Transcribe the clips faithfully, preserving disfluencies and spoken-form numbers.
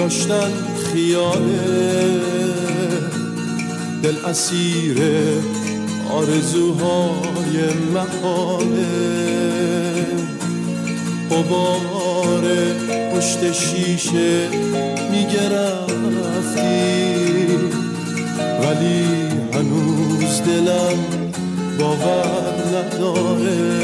داشتن خیاله، دل اسیر آرزوهای محاله. غبار پشت شیشه میگه رفتی، ولی هنوز دلم باور نداره.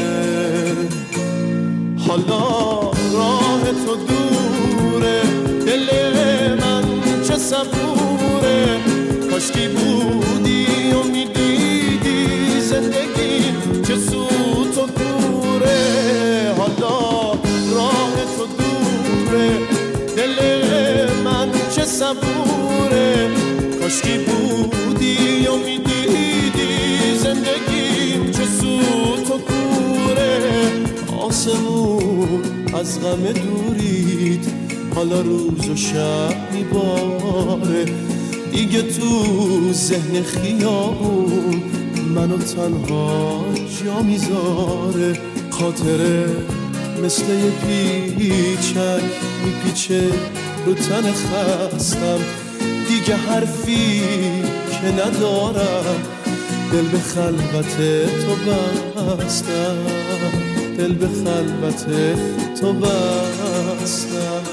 حالا راه تو دوره، دل من چه صبوره. کاشکی بودی و میدیدی زندگی چه سوت و کوره. حالا راه تو دوره، دل من چه صبوره. کاشکی بودی و میدیدی زندگی چه سوت و کوره. آسمون از غم دورید، حالا روز و شب میباره. دیگه تو ذهن خیابون منو تنها جا میذاره. خاطره مثل یه پیچک میپیچه رو تن خستم. دیگه حرفی که ندارم، دل به خلوت تو بستم، دل به خلوت تو بستم.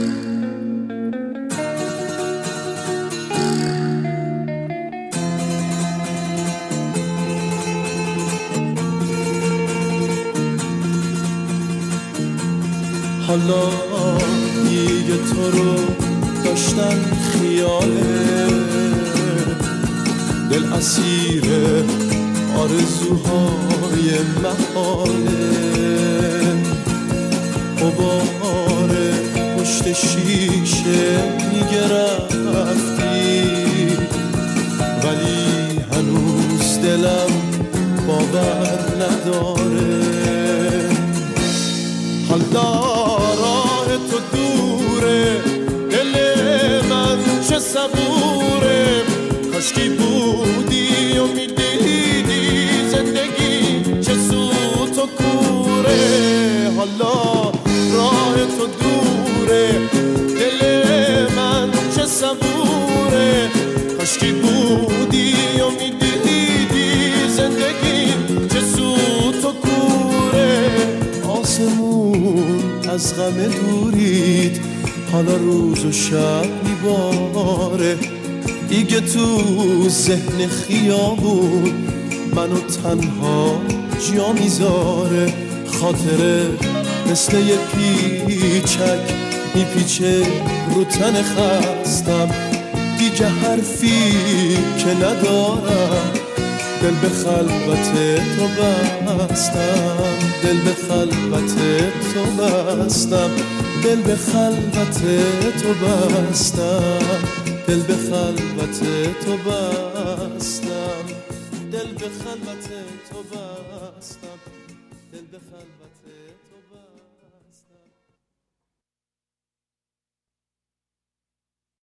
حالا دیگه تو رو داشتن خیاله، دل اسیر آرزوهای محاله. غبار پشت شیشه میگه رفتی، ولی هنوز دلم باور نداره. حالا راه تو دوره، دل من چه صبوره. کاشکی بودی و میدیدی زندگی چه سوت و کوره. حالا راه تو دوره، دل من چه صبوره. کاشکی بودی و میدیدی زندگی چه سوت و کوره. آسمون از غم دورید، حالا روز و شب میباره. دیگه تو ذهن خیابون منو تنها جا میذاره. خاطره مثل یه پیچک میپیچه رو تن خستم. دیگه حرفی که ندارم، دل به خلوت تو بستم، دل به خلوت تو بستم، دل به خلوت تو بستم، دل به خلوت تو بستم، دل به خلوت تو بستم، دل به خلوت